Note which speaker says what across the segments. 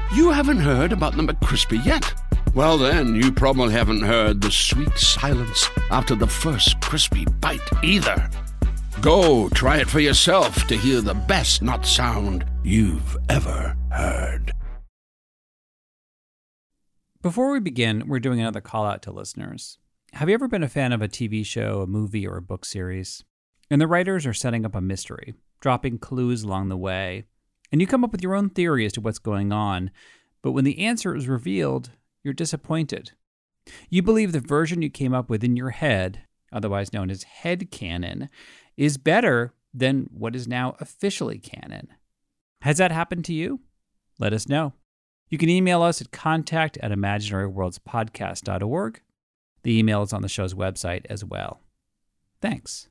Speaker 1: You haven't heard about the McCrispy yet? Well, then, you probably haven't heard the sweet silence after the first crispy bite either. Go try it for yourself to hear the best nut sound you've ever heard.
Speaker 2: Before we begin, we're doing another call out to listeners. Have you ever been a fan of a TV show, a movie, or a book series? And the writers are setting up a mystery, dropping clues along the way, and you come up with your own theory as to what's going on, but when the answer is revealed, you're disappointed. You believe the version you came up with in your head, otherwise known as headcanon, is better than what is now officially canon. Has that happened to you? Let us know. You can email us at contact@imaginaryworldspodcast.org. The email is on the show's website as well. Thanks.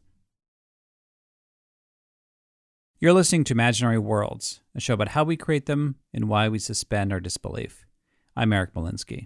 Speaker 2: You're listening to Imaginary Worlds, a show about how we create them and why we suspend our disbelief. I'm Eric Molinsky.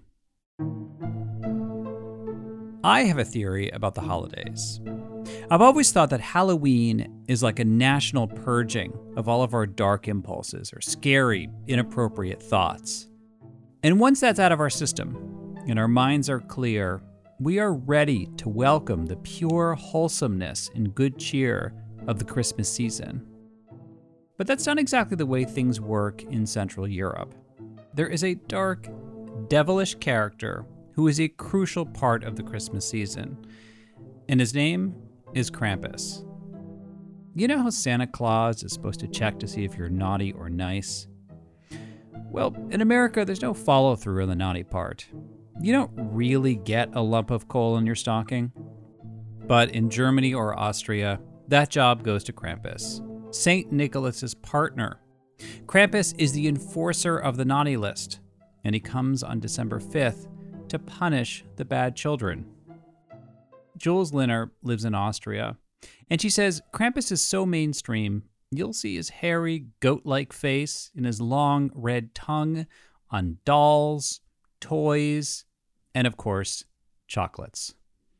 Speaker 2: I have a theory about the holidays. I've always thought that Halloween is like a national purging of all of our dark impulses or scary, inappropriate thoughts. And once that's out of our system and our minds are clear, we are ready to welcome the pure wholesomeness and good cheer of the Christmas season. But that's not exactly the way things work in Central Europe. There is a dark, devilish character who is a crucial part of the Christmas season, and his name is Krampus. You know how Santa Claus is supposed to check to see if you're naughty or nice? Well, in America, there's no follow-through on the naughty part. You don't really get a lump of coal in your stocking. But in Germany or Austria, that job goes to Krampus, St. Nicholas's partner. Krampus is the enforcer of the naughty list, and he comes on December 5th to punish the bad children. Jules Linner lives in Austria, and she says Krampus is so mainstream, you'll see his hairy, goat-like face and his long red tongue on dolls, toys, and of course, chocolates.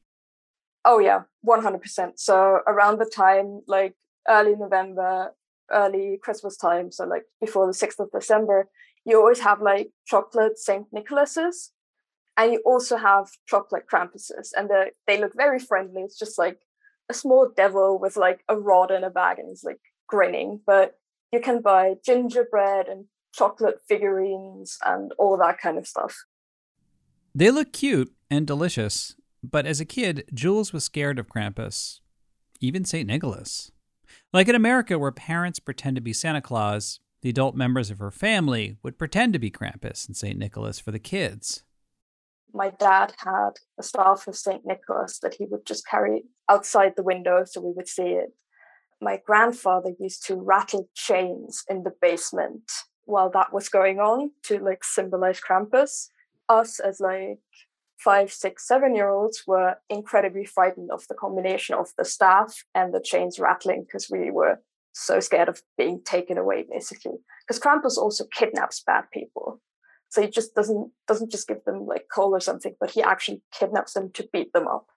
Speaker 3: Oh yeah, 100%. So around the time, like early November, early Christmas time, so like before the 6th of December, you always have like chocolate St. Nicholas's, and you also have chocolate Krampuses, and they look very friendly. It's just like a small devil with like a rod in a bag, and he's like grinning. But you can buy gingerbread and chocolate figurines and all that kind of stuff.
Speaker 2: They look cute and delicious, but as a kid, Jules was scared of Krampus, even St. Nicholas. Like in America, where parents pretend to be Santa Claus, the adult members of her family would pretend to be Krampus and St. Nicholas for the kids.
Speaker 3: My dad had a staff of St. Nicholas that he would just carry outside the window so we would see it. My grandfather used to rattle chains in the basement while that was going on to like symbolize Krampus. Us as like 5, 6, 7-year-olds were incredibly frightened of the combination of the staff and the chains rattling because we were so scared of being taken away, basically. Because Krampus also kidnaps bad people. So he just doesn't just give them like coal or something, but he actually kidnaps them to beat them up.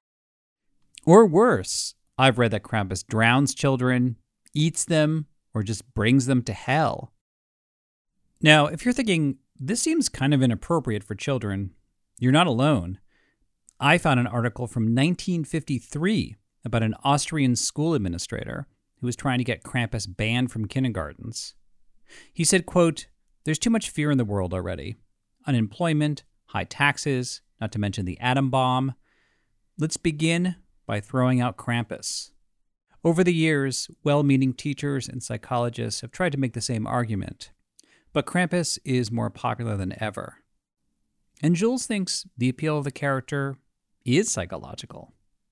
Speaker 2: Or worse, I've read that Krampus drowns children, eats them, or just brings them to hell. Now, if you're thinking, this seems kind of inappropriate for children, you're not alone. I found an article from 1953 about an Austrian school administrator who was trying to get Krampus banned from kindergartens. He said, quote, "There's too much fear in the world already. Unemployment, high taxes, not to mention the atom bomb. Let's begin by throwing out Krampus." Over the years, well-meaning teachers and psychologists have tried to make the same argument, but Krampus is more popular than ever. And Jules thinks the appeal of the character is psychological.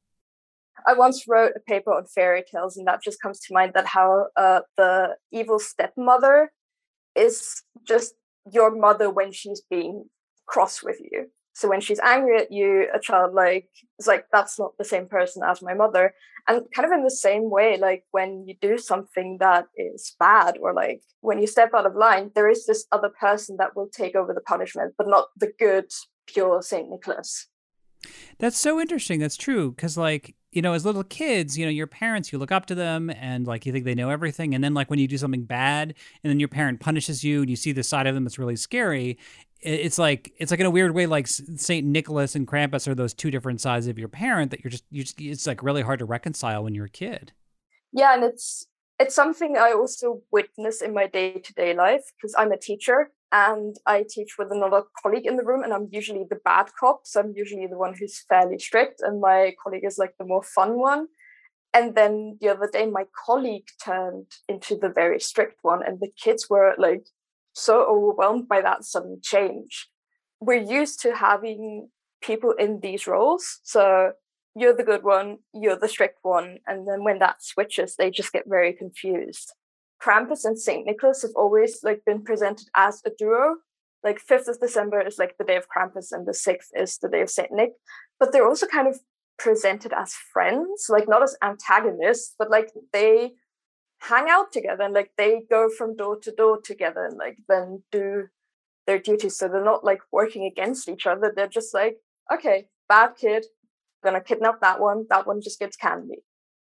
Speaker 3: I once wrote a paper on fairy tales, and that just comes to mind, that how the evil stepmother is just your mother when she's being cross with you. So when she's angry at you, a child is like, that's not the same person as my mother. And kind of in the same way, like when you do something that is bad, or like when you step out of line, there is this other person that will take over the punishment, but not the good, pure St. Nicholas.
Speaker 2: That's so interesting. That's true. Because like as little kids, your parents, you look up to them and like you think they know everything. And then like when you do something bad and then your parent punishes you and you see the side of them that's really scary, it's like in a weird way, like St. Nicholas and Krampus are those two different sides of your parent that it's like really hard to reconcile when you're a kid.
Speaker 3: Yeah, and it's something I also witness in my day-to-day life because I'm a teacher and I teach with another colleague in the room, and I'm usually the bad cop. So I'm usually the one who's fairly strict, and my colleague is like the more fun one. And then the other day, my colleague turned into the very strict one, and the kids were like so overwhelmed by that sudden change. We're used to having people in these roles. So you're the good one, you're the strict one. And then when that switches, they just get very confused. Krampus and St. Nicholas have always like been presented as a duo. Like 5th of December is like the day of Krampus and the 6th is the day of St. Nick. But they're also kind of presented as friends, like not as antagonists, but like they hang out together and like they go from door to door together and like then do their duties. So they're not like working against each other. They're just like, okay, bad kid, gonna kidnap that one just gets candy.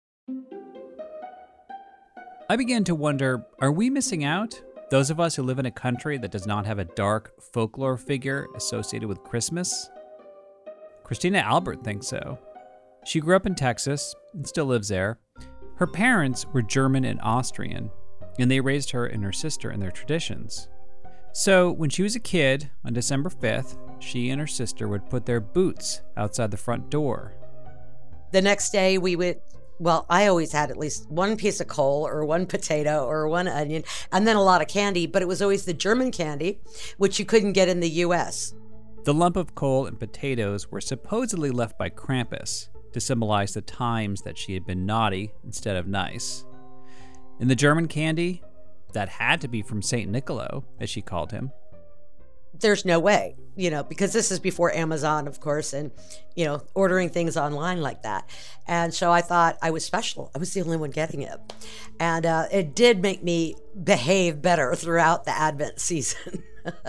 Speaker 2: I began to wonder, are we missing out? Those of us who live in a country that does not have a dark folklore figure associated with Christmas? Christina Albert thinks so. She grew up in Texas and still lives there. Her parents were German and Austrian, and they raised her and her sister in their traditions. So when she was a kid, on December 5th, she and her sister would put their boots outside the front door.
Speaker 4: The next day I always had at least one piece of coal or one potato or one onion and then a lot of candy, but it was always the German candy, which you couldn't get in the U.S.
Speaker 2: The lump of coal and potatoes were supposedly left by Krampus to symbolize the times that she had been naughty instead of nice. And the German candy, that had to be from St. Nicolo, as she called him.
Speaker 4: There's no way, because this is before Amazon, of course, and, ordering things online like that. And so I thought I was special. I was the only one getting it. And it did make me behave better throughout the Advent season.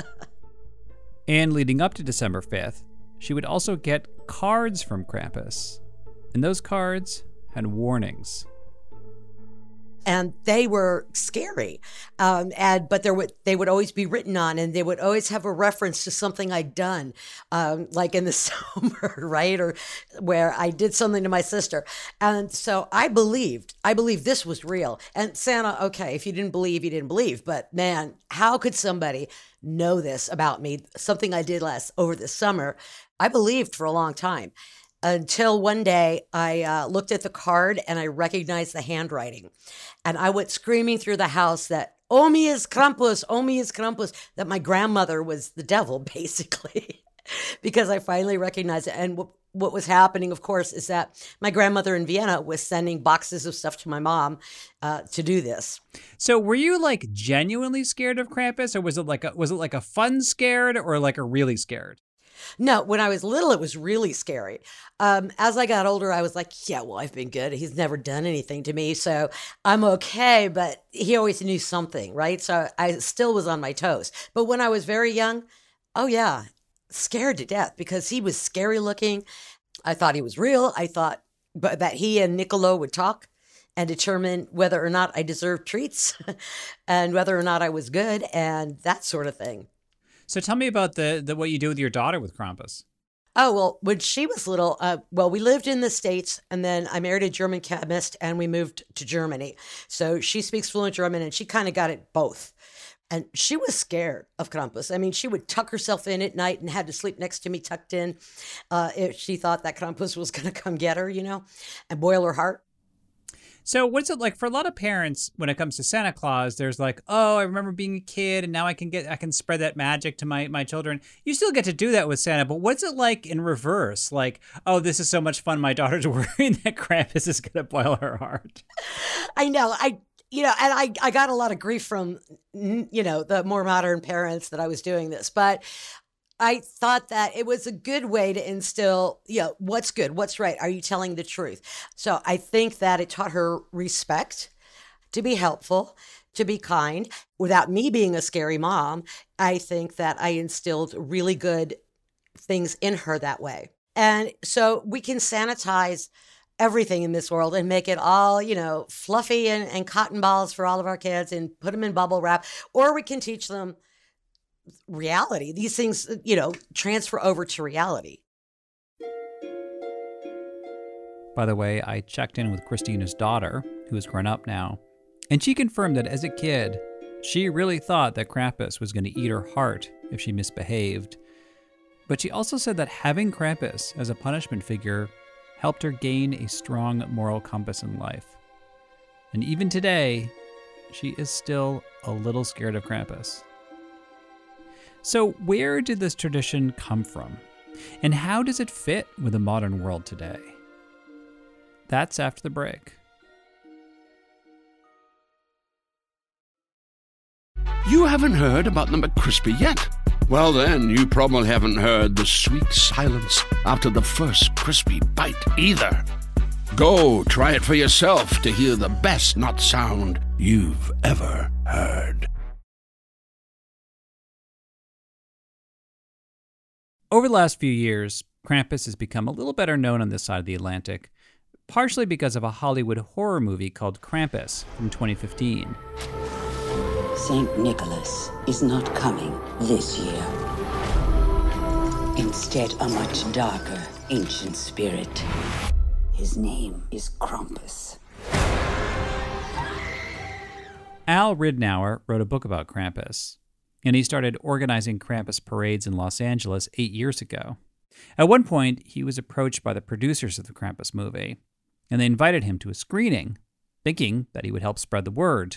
Speaker 2: And leading up to December 5th, she would also get cards from Krampus. And those cards had warnings.
Speaker 4: And they were scary, but they would always be written on, and they would always have a reference to something I'd done, like in the summer, right, or where I did something to my sister. And so I believed this was real. And Santa, okay, if you didn't believe, you didn't believe. But man, how could somebody know this about me? Something I did over this summer. I believed for a long time. Until one day I looked at the card and I recognized the handwriting. And I went screaming through the house that, "Oh, me is Krampus," that my grandmother was the devil, basically, because I finally recognized it. And what was happening, of course, is that my grandmother in Vienna was sending boxes of stuff to my mom to do this.
Speaker 2: So were you like genuinely scared of Krampus, or was it like a fun scared or like a really scared?
Speaker 4: No, when I was little, it was really scary. As I got older, I was like, yeah, well, I've been good. He's never done anything to me, so I'm okay. But he always knew something, right? So I still was on my toes. But when I was very young, oh yeah, scared to death because he was scary looking. I thought he was real. I thought that he and Niccolo would talk and determine whether or not I deserved treats and whether or not I was good and that sort of thing.
Speaker 2: So tell me about the what you do with your daughter with Krampus.
Speaker 4: Oh, well, when she was little, we lived in the States, and then I married a German chemist, and we moved to Germany. So she speaks fluent German, and she kind of got it both. And she was scared of Krampus. I mean, she would tuck herself in at night and had to sleep next to me tucked in if she thought that Krampus was going to come get her, and boil her heart.
Speaker 2: So what's it like for a lot of parents when it comes to Santa Claus? There's like, oh, I remember being a kid and now I can spread that magic to my children. You still get to do that with Santa, but what's it like in reverse? Like, oh, this is so much fun. My daughter's worrying that Krampus is going to boil her heart.
Speaker 4: I know. And I got a lot of grief from, the more modern parents that I was doing this, but I thought that it was a good way to instill, what's good, what's right. Are you telling the truth? So I think that it taught her respect, to be helpful, to be kind. Without me being a scary mom, I think that I instilled really good things in her that way. And so we can sanitize everything in this world and make it all, fluffy and cotton balls for all of our kids and put them in bubble wrap. Or we can teach them reality. These things, transfer over to reality.
Speaker 2: By the way, I checked in with Christina's daughter, who is grown up now, and she confirmed that as a kid, she really thought that Krampus was going to eat her heart if she misbehaved. But she also said that having Krampus as a punishment figure helped her gain a strong moral compass in life. And even today, she is still a little scared of Krampus. So where did this tradition come from? And how does it fit with the modern world today? That's after the break.
Speaker 1: You haven't heard about the McCrispy yet? Well then, you probably haven't heard the sweet silence after the first crispy bite either. Go try it for yourself to hear the best nut sound you've ever heard.
Speaker 2: Over the last few years, Krampus has become a little better known on this side of the Atlantic, partially because of a Hollywood horror movie called Krampus from 2015.
Speaker 5: St. Nicholas is not coming this year. Instead, a much darker, ancient spirit. His name is Krampus.
Speaker 2: Al Ridnour wrote a book about Krampus, and he started organizing Krampus parades in Los Angeles 8 years ago. At one point, he was approached by the producers of the Krampus movie, and they invited him to a screening, thinking that he would help spread the word.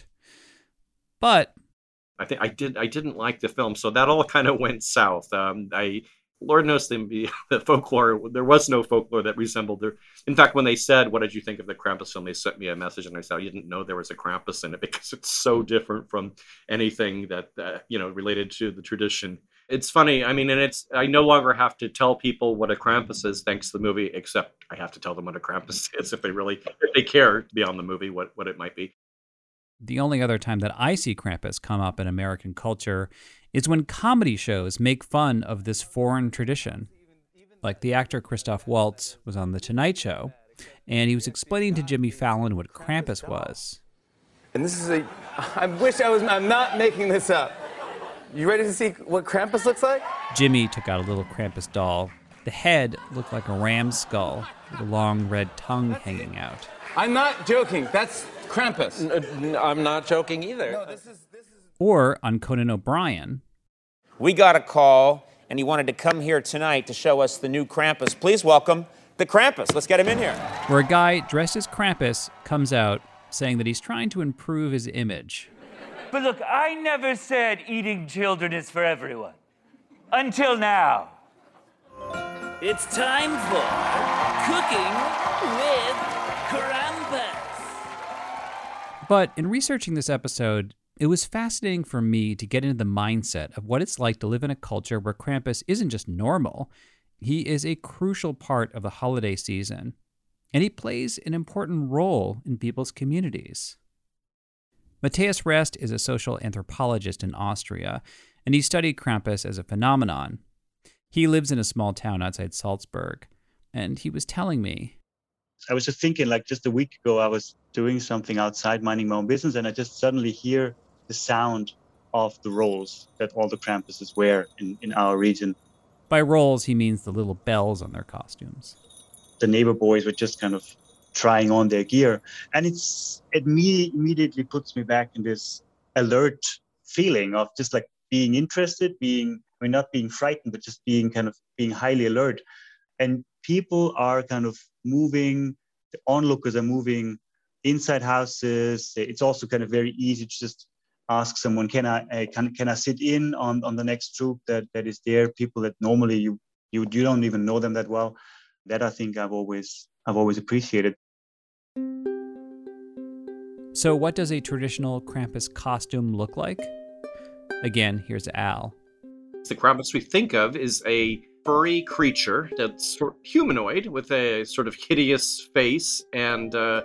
Speaker 2: But
Speaker 6: I didn't like the film, so that all kind of went south. Lord knows the folklore. There was no folklore that resembled there. In fact, when they said, "What did you think of the Krampus film?" they sent me a message, and I said, "I didn't know there was a Krampus in it because it's so different from anything that related to the tradition." It's funny. I mean, and I no longer have to tell people what a Krampus is thanks to the movie, except I have to tell them what a Krampus is if they care beyond the movie what it might be.
Speaker 2: The only other time that I see Krampus come up in American culture is when comedy shows make fun of this foreign tradition. Like the actor Christoph Waltz was on The Tonight Show, and he was explaining to Jimmy Fallon what Krampus was.
Speaker 7: And this is I'm not making this up. You ready to see what Krampus looks like?
Speaker 2: Jimmy took out a little Krampus doll. The head looked like a ram's skull with a long red tongue hanging out.
Speaker 7: I'm not joking. That's Krampus.
Speaker 8: I'm not joking either.
Speaker 7: No, this is...
Speaker 2: Or on Conan O'Brien.
Speaker 8: We got a call, and he wanted to come here tonight to show us the new Krampus. Please welcome the Krampus. Let's get him in here.
Speaker 2: Where a guy dressed as Krampus comes out saying that he's trying to improve his image.
Speaker 9: But look, I never said eating children is for everyone. Until now. It's time for Cooking with Krampus.
Speaker 2: But in researching this episode, it was fascinating for me to get into the mindset of what it's like to live in a culture where Krampus isn't just normal. He is a crucial part of the holiday season, and he plays an important role in people's communities. Matthias Rest is a social anthropologist in Austria, and he studied Krampus as a phenomenon. He lives in a small town outside Salzburg, and he was telling me,
Speaker 10: I was just thinking, like just a week ago, I was doing something outside, minding my own business, and I just suddenly hear the sound of the rolls that all the Krampuses wear in our region.
Speaker 2: By rolls, he means the little bells on their costumes.
Speaker 10: The neighbor boys were just kind of trying on their gear. And it immediately puts me back in this alert feeling of just like being interested, not being frightened, but just being highly alert. And people are kind of moving, the onlookers are moving inside houses. It's also kind of very easy to just ask someone, can I sit in on the next troop that is there? People that normally you don't even know them that well. That I think I've always appreciated.
Speaker 2: So what does a traditional Krampus costume look like? Again, here's Al.
Speaker 6: The Krampus we think of is a furry creature that's sort of humanoid with a sort of hideous face and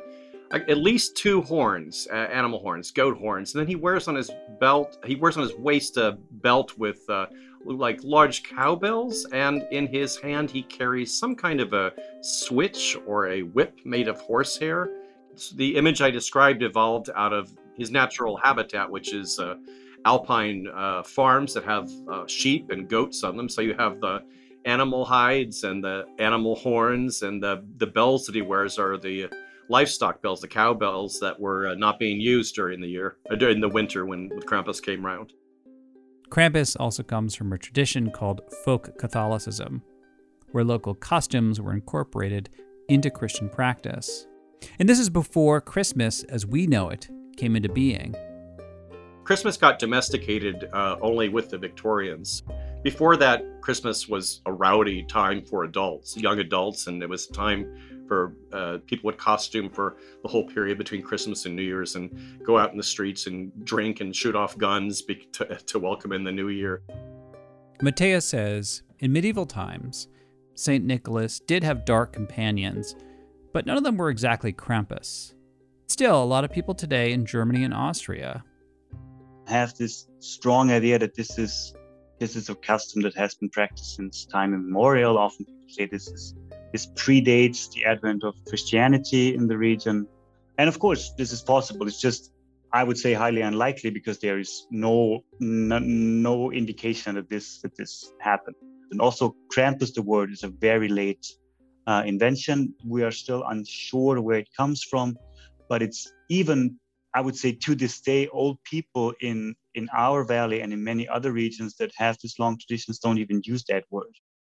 Speaker 6: at least 2 horns, animal horns, goat horns, and then he wears on his waist a belt with like large cowbells, and in his hand he carries some kind of a switch or a whip made of horsehair. The image I described evolved out of his natural habitat, which is alpine farms that have sheep and goats on them. So you have the animal hides and the animal horns, and the bells that he wears are the livestock bells, the cow bells that were not being used during the winter when Krampus came round.
Speaker 2: Krampus also comes from a tradition called folk Catholicism, where local customs were incorporated into Christian practice. And this is before Christmas, as we know it, came into being.
Speaker 6: Christmas got domesticated only with the Victorians. Before that, Christmas was a rowdy time for adults, young adults, and it was a time for people would costume for the whole period between Christmas and New Year's and go out in the streets and drink and shoot off guns to welcome in the new year.
Speaker 2: Matthias says, in medieval times, St. Nicholas did have dark companions, but none of them were exactly Krampus. Still, a lot of people today in Germany and Austria
Speaker 10: have this strong idea that this is a custom that has been practiced since time immemorial. Often people say this predates the advent of Christianity in the region. And of course, this is possible. It's just, I would say, highly unlikely, because there is no indication that this happened. And also, Krampus, the word, is a very late invention. We are still unsure where it comes from, but it's even, I would say, to this day, old people in our valley and in many other regions that have this long traditions don't even use that word.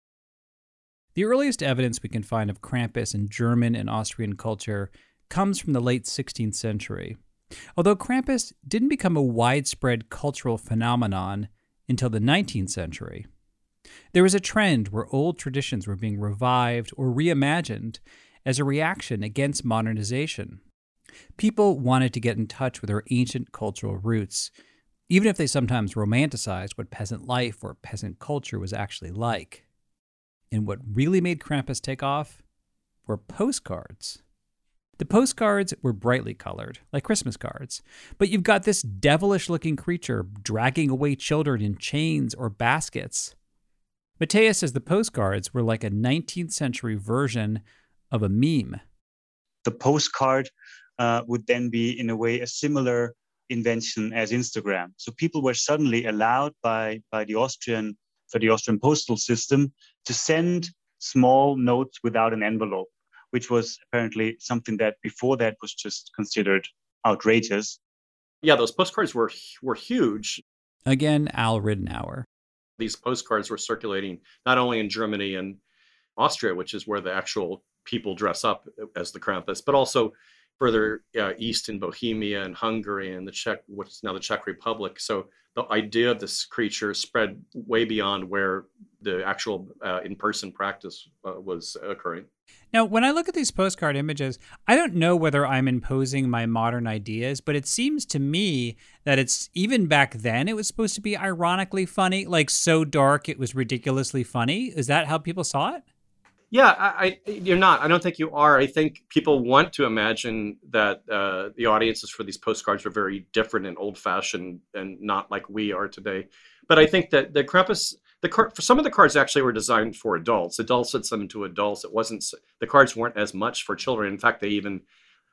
Speaker 2: The earliest evidence we can find of Krampus in German and Austrian culture comes from the late 16th century, although Krampus didn't become a widespread cultural phenomenon until the 19th century. There was a trend where old traditions were being revived or reimagined as a reaction against modernization. People wanted to get in touch with their ancient cultural roots, even if they sometimes romanticized what peasant life or peasant culture was actually like. And what really made Krampus take off were postcards. The postcards were brightly colored, like Christmas cards, but you've got this devilish-looking creature dragging away children in chains or baskets. Matthias says the postcards were like a 19th century version of a meme.
Speaker 10: The postcard would then be, in a way, a similar invention as Instagram. So people were suddenly allowed by the Austrian postal system to send small notes without an envelope, which was apparently something that before that was just considered outrageous.
Speaker 6: Yeah, those postcards were huge.
Speaker 2: Again, Al Ridenour.
Speaker 6: These postcards were circulating not only in Germany and Austria, which is where the actual people dress up as the Krampus, but also further east in Bohemia and Hungary and what's now the Czech Republic. So the idea of this creature spread way beyond where the actual in-person practice was occurring.
Speaker 2: Now, when I look at these postcard images, I don't know whether I'm imposing my modern ideas, but it seems to me that it's, even back then, it was supposed to be ironically funny, like so dark it was ridiculously funny. Is that how people saw it?
Speaker 6: Yeah, you're not. I don't think you are. I think people want to imagine that the audiences for these postcards were very different and old-fashioned and not like we are today. But I think that the Krampus, for some of the cards actually were designed for adults. Adults sent them to adults. The cards weren't as much for children. In fact, they even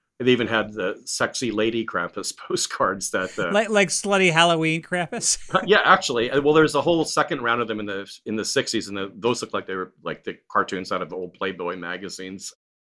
Speaker 6: had the sexy lady Krampus postcards that
Speaker 2: like slutty Halloween Krampus.
Speaker 6: Yeah, actually. Well, there's a whole second round of them in the 60s, and those look like they were like the cartoons out of the old Playboy magazines.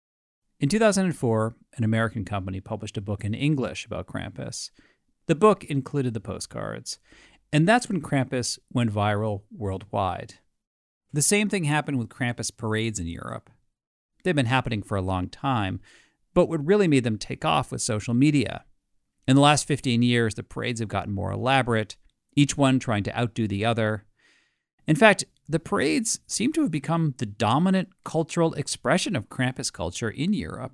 Speaker 2: In 2004, an American company published a book in English about Krampus. The book included the postcards, and that's when Krampus went viral worldwide. The same thing happened with Krampus parades in Europe. They've been happening for a long time, but what really made them take off was social media. In the last 15 years, the parades have gotten more elaborate, each one trying to outdo the other. In fact, the parades seem to have become the dominant cultural expression of Krampus culture in Europe.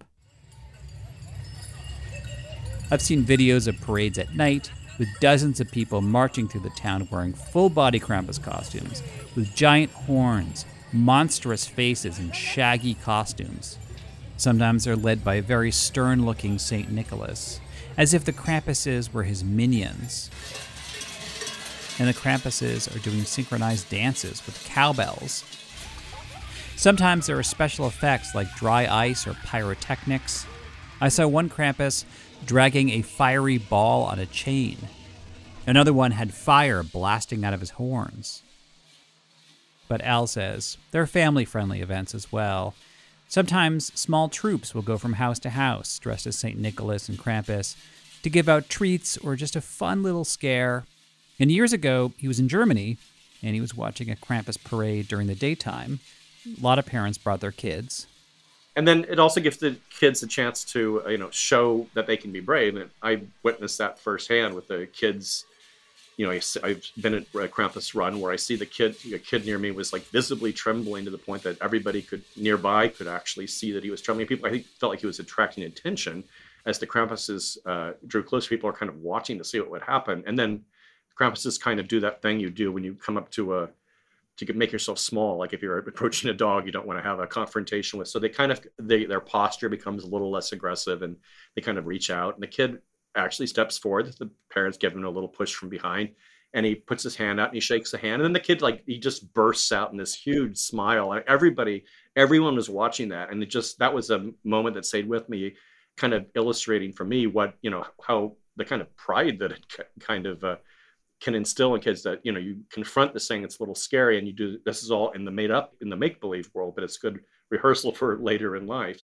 Speaker 2: I've seen videos of parades at night, with dozens of people marching through the town wearing full-body Krampus costumes, with giant horns, monstrous faces, and shaggy costumes. Sometimes they're led by a very stern-looking St. Nicholas, as if the Krampuses were his minions. And the Krampuses are doing synchronized dances with cowbells. Sometimes there are special effects like dry ice or pyrotechnics. I saw one Krampus dragging a fiery ball on a chain. Another one had fire blasting out of his horns. But Al says they're family-friendly events as well. Sometimes small troops will go from house to house dressed as St. Nicholas and Krampus to give out treats or just a fun little scare. And years ago, he was in Germany, and he was watching a Krampus parade during the daytime. A lot of parents brought their kids.
Speaker 6: And then it also gives the kids a chance to, show that they can be brave. And I witnessed that firsthand with the kids. I've been at a Krampus run where I see a kid near me was like visibly trembling to the point that everybody nearby could actually see that he was trembling. People, I think, felt like he was attracting attention as the Krampuses drew closer. People are kind of watching to see what would happen. And then Krampuses kind of do that thing you do when you come up to make yourself small. Like if you're approaching a dog, you don't want to have a confrontation with. So their posture becomes a little less aggressive, and they kind of reach out. And the kid actually steps forward. The parents give him a little push from behind, and he puts his hand out and he shakes the hand. And then the kid, he just bursts out in this huge smile. Everyone was watching that, and that was a moment that stayed with me, kind of illustrating for me how the kind of pride that it kind of can instill in kids, that you confront this thing that's a little scary, and you do this is all in the make-believe world, but it's good rehearsal for later in life.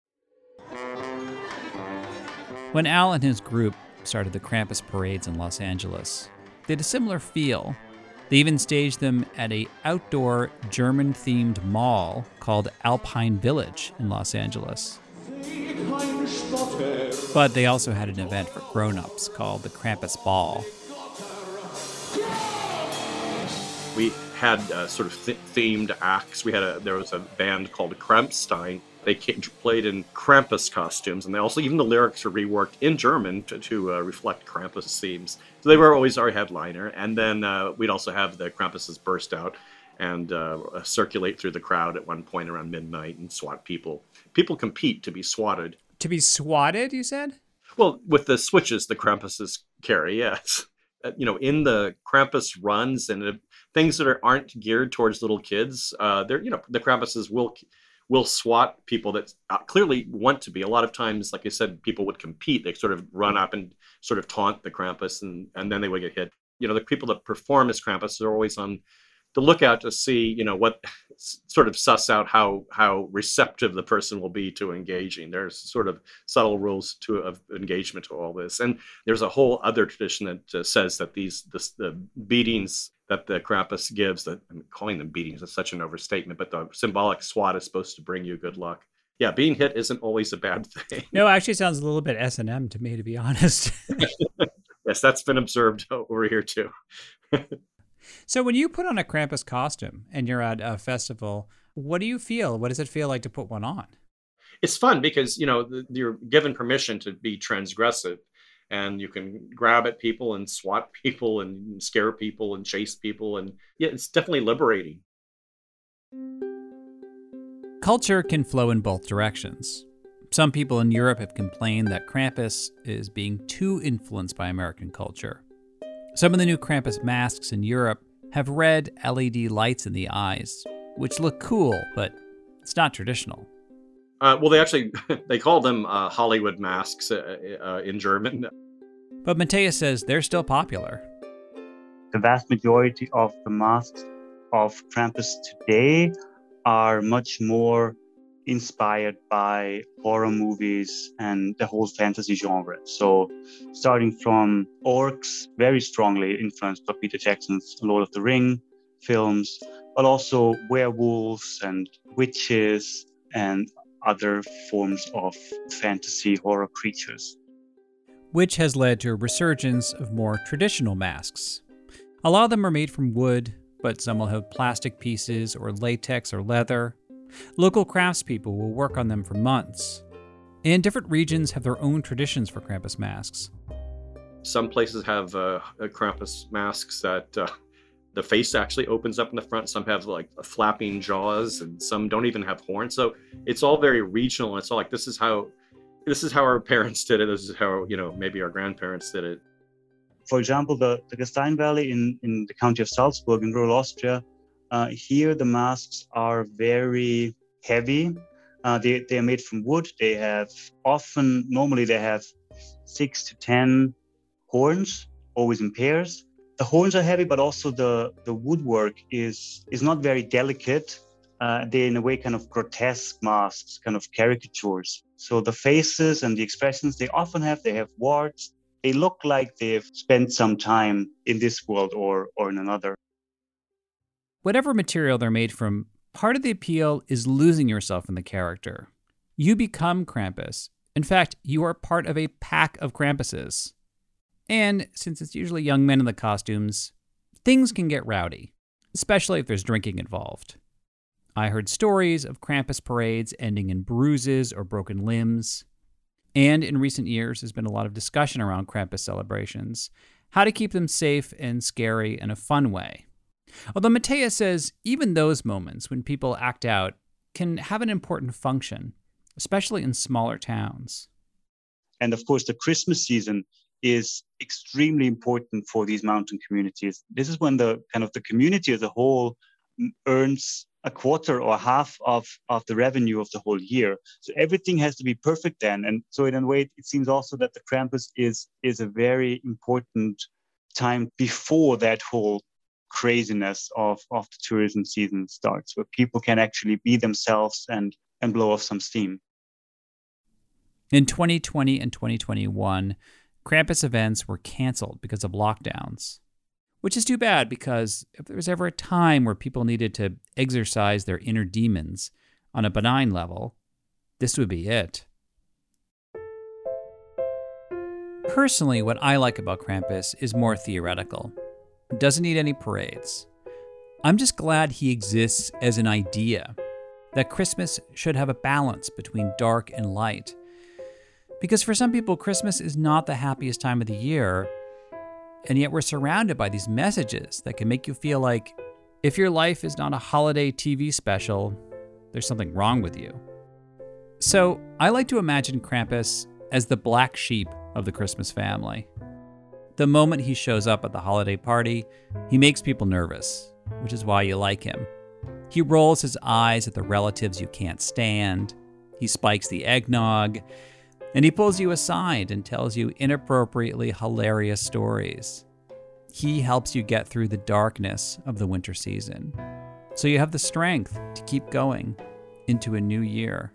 Speaker 2: When Al and his group started the Krampus parades in Los Angeles, they had a similar feel. They even staged them at an outdoor German-themed mall called Alpine Village in Los Angeles. But they also had an event for grown-ups called the Krampus Ball.
Speaker 6: We had sort of themed acts. There was a band called Krampstein. They played in Krampus costumes, and even the lyrics were reworked in German to reflect Krampus themes. So they were always our headliner. And then we'd also have the Krampuses burst out and circulate through the crowd at one point around midnight and swat people. People compete to be swatted.
Speaker 2: To be swatted, you said?
Speaker 6: Well, with the switches the Krampuses carry, yes. In the Krampus runs and things that aren't geared towards little kids, the Krampuses will swat people that clearly want to be. A lot of times, like I said, people would compete. They sort of run up and sort of taunt the Krampus, and then they would get hit. The people that perform as Krampus are always on the lookout to see, what sort of suss out how receptive the person will be to engaging. There's sort of subtle rules of engagement to all this. And there's a whole other tradition that says that the beatings that the Krampus gives, calling them beatings is such an overstatement, but the symbolic swat is supposed to bring you good luck. Yeah, being hit isn't always a bad thing.
Speaker 2: No, it actually sounds a little bit S&M to me, to be honest.
Speaker 6: Yes, that's been observed over here too.
Speaker 2: So when you put on a Krampus costume and you're at a festival, what do you feel? What does it feel like to put one on?
Speaker 6: It's fun because, you're given permission to be transgressive, and you can grab at people and swat people and scare people and chase people. And yeah, it's definitely liberating.
Speaker 2: Culture can flow in both directions. Some people in Europe have complained that Krampus is being too influenced by American culture. Some of the new Krampus masks in Europe have red LED lights in the eyes, which look cool, but it's not traditional.
Speaker 6: Well, they call them Hollywood masks in German.
Speaker 2: But Mateus says they're still popular.
Speaker 10: The vast majority of the masks of Krampus today are much more inspired by horror movies and the whole fantasy genre. So starting from orcs, very strongly influenced by Peter Jackson's Lord of the Ring films, but also werewolves and witches and other forms of fantasy horror creatures.
Speaker 2: Which has led to a resurgence of more traditional masks. A lot of them are made from wood, but some will have plastic pieces or latex or leather. Local craftspeople will work on them for months. And different regions have their own traditions for Krampus masks.
Speaker 6: Some places have Krampus masks that The face actually opens up in the front. Some have like flapping jaws, and some don't even have horns. So it's all very regional. And it's all like, this is how our parents did it. This is how, maybe our grandparents did it.
Speaker 10: For example, the Gastein Valley in the county of Salzburg in rural Austria, here the masks are very heavy. They are made from wood. Normally they have 6 to 10 horns, always in pairs. The horns are heavy, but also the woodwork is not very delicate. They're in a way kind of grotesque masks, kind of caricatures. So the faces and the expressions they have warts. They look like they've spent some time in this world or in another.
Speaker 2: Whatever material they're made from, part of the appeal is losing yourself in the character. You become Krampus. In fact, you are part of a pack of Krampuses. And since it's usually young men in the costumes, things can get rowdy, especially if there's drinking involved. I heard stories of Krampus parades ending in bruises or broken limbs. And in recent years, there's been a lot of discussion around Krampus celebrations, how to keep them safe and scary in a fun way. Although Matthias says even those moments when people act out can have an important function, especially in smaller towns.
Speaker 10: And of course, the Christmas season is extremely important for these mountain communities. This is when the community as a whole earns a quarter or half of the revenue of the whole year. So everything has to be perfect then. And so in a way, it seems also that the Krampus is a very important time before that whole craziness of the tourism season starts, where people can actually be themselves and blow off some steam.
Speaker 2: In 2020 and 2021, Krampus events were canceled because of lockdowns, which is too bad because if there was ever a time where people needed to exercise their inner demons on a benign level, this would be it. Personally, what I like about Krampus is more theoretical. It doesn't need any parades. I'm just glad he exists as an idea, that Christmas should have a balance between dark and light. Because for some people, Christmas is not the happiest time of the year, and yet we're surrounded by these messages that can make you feel like if your life is not a holiday TV special, there's something wrong with you. So I like to imagine Krampus as the black sheep of the Christmas family. The moment he shows up at the holiday party, he makes people nervous, which is why you like him. He rolls his eyes at the relatives you can't stand. He spikes the eggnog. And he pulls you aside and tells you inappropriately hilarious stories. He helps you get through the darkness of the winter season, so you have the strength to keep going into a new year.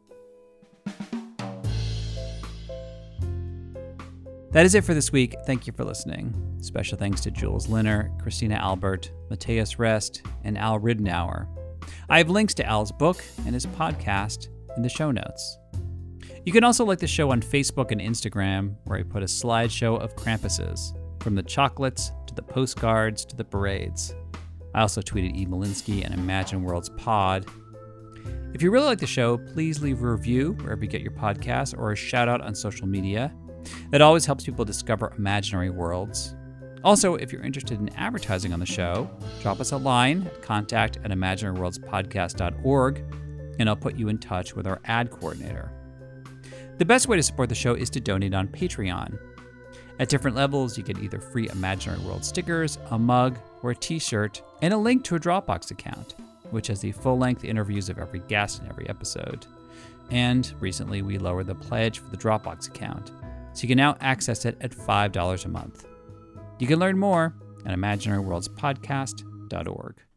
Speaker 2: That is it for this week. Thank you for listening. Special thanks to Jules Linner, Christina Albert, Matthias Rest, and Al Ridenour. I have links to Al's book and his podcast in the show notes. You can also like the show on Facebook and Instagram, where I put a slideshow of Krampuses, from the chocolates to the postcards to the parades. I also tweeted E. Malinsky and Imagine Worlds Pod. If you really like the show, please leave a review wherever you get your podcasts or a shout out on social media. That always helps people discover imaginary worlds. Also, if you're interested in advertising on the show, drop us a line at contact@imaginaryworldspodcast.org, and I'll put you in touch with our ad coordinator. The best way to support the show is to donate on Patreon. At different levels, you get either free Imaginary World stickers, a mug, or a t-shirt, and a link to a Dropbox account, which has the full-length interviews of every guest in every episode. And recently, we lowered the pledge for the Dropbox account, so you can now access it at $5 a month. You can learn more at imaginaryworldspodcast.org.